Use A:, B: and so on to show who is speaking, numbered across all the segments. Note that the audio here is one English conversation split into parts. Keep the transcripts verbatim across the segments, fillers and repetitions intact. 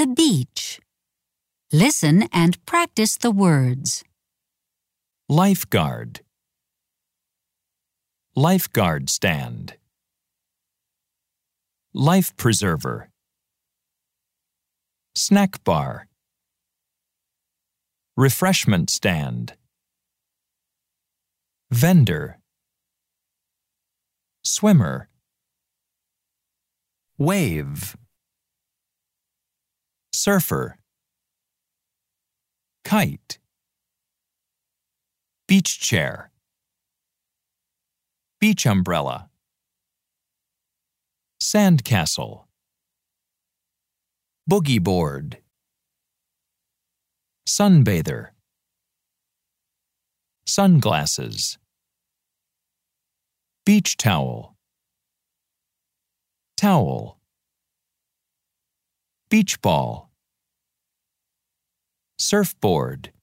A: the beach. Listen and practice the words.
B: Lifeguard. Lifeguard stand. Life preserver. Snack bar. Refreshment stand. Vendor. Swimmer. Wave. Surfer. Kite. Beach chair. Beach umbrella. Sandcastle. Boogie board. Sunbather. Sunglasses. Beach towel. Towel. Beach ball. Surfboard.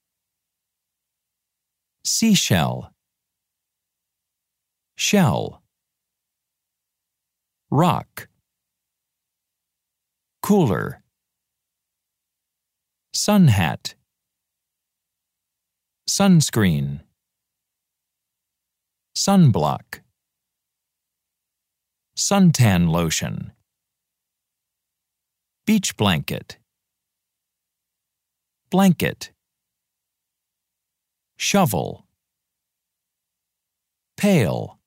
B: Seashell. Shell. Rock. Cooler. Sun hat. Sunscreen. Sunblock. Suntan lotion. Beach blanket. Blanket. Shovel. Pail.